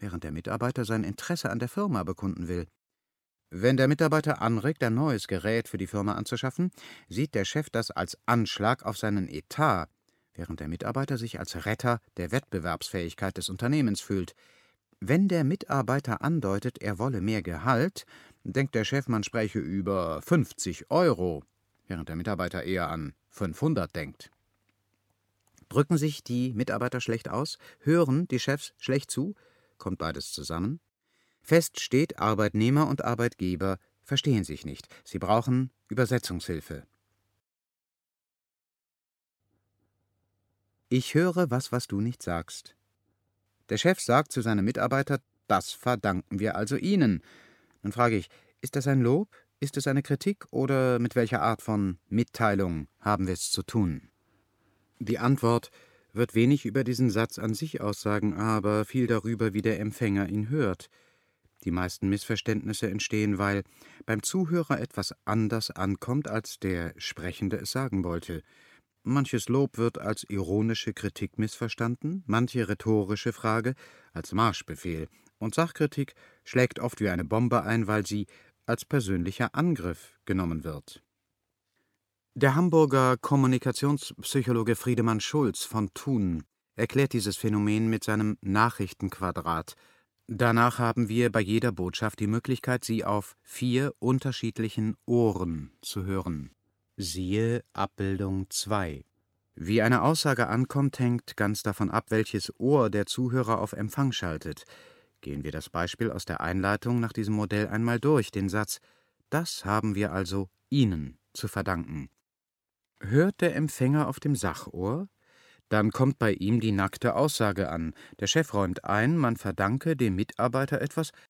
während der Mitarbeiter sein Interesse an der Firma bekunden will. Wenn der Mitarbeiter anregt, ein neues Gerät für die Firma anzuschaffen, sieht der Chef das als Anschlag auf seinen Etat, während der Mitarbeiter sich als Retter der Wettbewerbsfähigkeit des Unternehmens fühlt. Wenn der Mitarbeiter andeutet, er wolle mehr Gehalt, denkt der Chef, man spreche über 50 €, während der Mitarbeiter eher an 500 denkt. Drücken sich die Mitarbeiter schlecht aus? Hören die Chefs schlecht zu? Kommt beides zusammen? Fest steht, Arbeitnehmer und Arbeitgeber verstehen sich nicht. Sie brauchen Übersetzungshilfe. Ich höre was du nicht sagst. Der Chef sagt zu seinem Mitarbeiter, das verdanken wir also Ihnen. Dann frage ich, ist das ein Lob? Ist es eine Kritik? Oder mit welcher Art von Mitteilung haben wir es zu tun? Die Antwort wird wenig über diesen Satz an sich aussagen, aber viel darüber, wie der Empfänger ihn hört. Die meisten Missverständnisse entstehen, weil beim Zuhörer etwas anders ankommt, als der Sprechende es sagen wollte. Manches Lob wird als ironische Kritik missverstanden, manche rhetorische Frage als Marschbefehl, und Sachkritik schlägt oft wie eine Bombe ein, weil sie als persönlicher Angriff genommen wird. Der Hamburger Kommunikationspsychologe Friedemann Schulz von Thun erklärt dieses Phänomen mit seinem Nachrichtenquadrat. Danach haben wir bei jeder Botschaft die Möglichkeit, sie auf 4 unterschiedlichen Ohren zu hören. Siehe Abbildung 2. Wie eine Aussage ankommt, hängt ganz davon ab, welches Ohr der Zuhörer auf Empfang schaltet. Gehen wir das Beispiel aus der Einleitung nach diesem Modell einmal durch, den Satz: Das haben wir also Ihnen zu verdanken. Hört der Empfänger auf dem Sachohr? Dann kommt bei ihm die nackte Aussage an. Der Chef räumt ein, man verdanke dem Mitarbeiter etwas,